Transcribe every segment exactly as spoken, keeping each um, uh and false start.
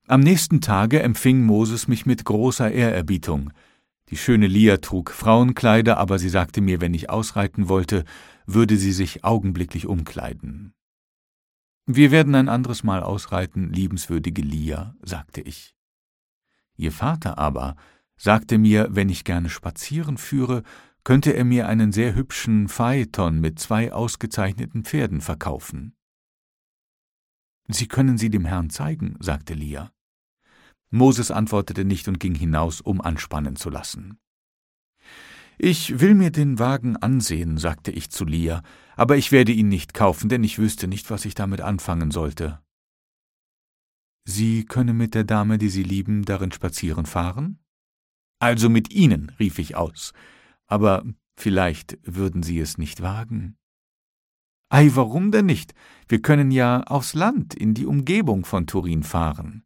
Am nächsten Tage empfing Moses mich mit großer Ehrerbietung. Die schöne Lia trug Frauenkleider, aber sie sagte mir, wenn ich ausreiten wollte, würde sie sich augenblicklich umkleiden. »Wir werden ein anderes Mal ausreiten, liebenswürdige Lia«, sagte ich. Ihr Vater aber sagte mir, wenn ich gerne spazieren führe, könnte er mir einen sehr hübschen Phaeton mit zwei ausgezeichneten Pferden verkaufen. »Sie können sie dem Herrn zeigen«, sagte Lia. Moses antwortete nicht und ging hinaus, um anspannen zu lassen. »Ich will mir den Wagen ansehen«, sagte ich zu Lia, »aber ich werde ihn nicht kaufen, denn ich wüsste nicht, was ich damit anfangen sollte.« »Sie können mit der Dame, die Sie lieben, darin spazieren fahren?« »Also mit Ihnen«, rief ich aus, »aber vielleicht würden Sie es nicht wagen?« »Ei, warum denn nicht? Wir können ja aufs Land, in die Umgebung von Turin fahren.«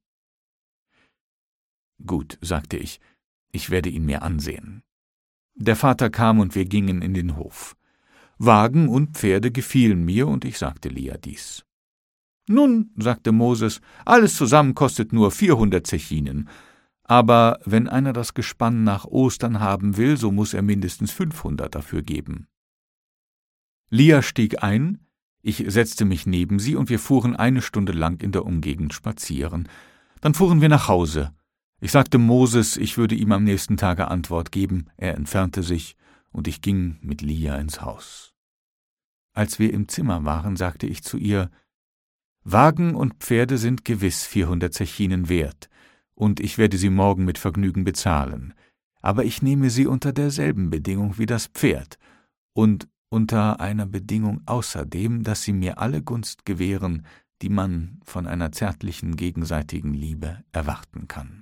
»Gut«, sagte ich, »ich werde ihn mir ansehen.« Der Vater kam und wir gingen in den Hof. Wagen und Pferde gefielen mir, und ich sagte Lia dies. »Nun«, sagte Moses, »alles zusammen kostet nur vierhundert Zechinen. Aber wenn einer das Gespann nach Ostern haben will, so muss er mindestens fünfhundert dafür geben.« Lia stieg ein, ich setzte mich neben sie, und wir fuhren eine Stunde lang in der Umgegend spazieren. Dann fuhren wir nach Hause. Ich sagte Moses, ich würde ihm am nächsten Tage Antwort geben. Er entfernte sich, und ich ging mit Lia ins Haus. Als wir im Zimmer waren, sagte ich zu ihr, »Wagen und Pferde sind gewiss vierhundert Zechinen wert, und ich werde sie morgen mit Vergnügen bezahlen. Aber ich nehme sie unter derselben Bedingung wie das Pferd, und unter einer Bedingung außerdem, dass sie mir alle Gunst gewähren, die man von einer zärtlichen gegenseitigen Liebe erwarten kann.«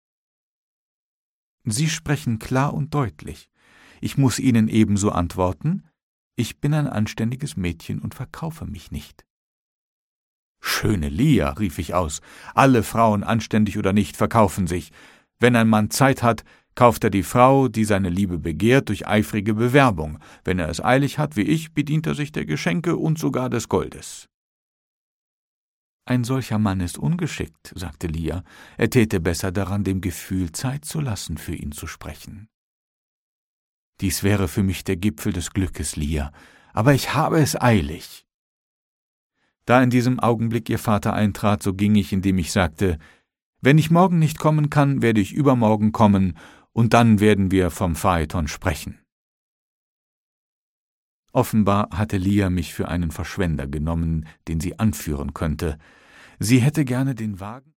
»Sie sprechen klar und deutlich. Ich muß Ihnen ebenso antworten, ich bin ein anständiges Mädchen und verkaufe mich nicht.« »Schöne Lia«, rief ich aus, »alle Frauen, anständig oder nicht, verkaufen sich. Wenn ein Mann Zeit hat, kauft er die Frau, die seine Liebe begehrt, durch eifrige Bewerbung. Wenn er es eilig hat, wie ich, bedient er sich der Geschenke und sogar des Goldes.« »Ein solcher Mann ist ungeschickt«, sagte Lia, »er täte besser daran, dem Gefühl Zeit zu lassen, für ihn zu sprechen.« »Dies wäre für mich der Gipfel des Glückes, Lia, aber ich habe es eilig.« Da in diesem Augenblick ihr Vater eintrat, so ging ich, indem ich sagte, »Wenn ich morgen nicht kommen kann, werde ich übermorgen kommen, und dann werden wir vom Phaeton sprechen.« Offenbar hatte Lia mich für einen Verschwender genommen, den sie anführen könnte. Sie hätte gerne den Wagen